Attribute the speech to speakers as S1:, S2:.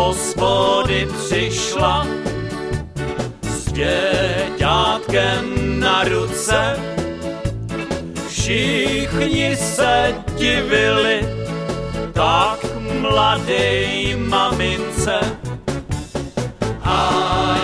S1: hospody přišla s děťátkem na ruce. Všichni se divili tak mladej mamince. A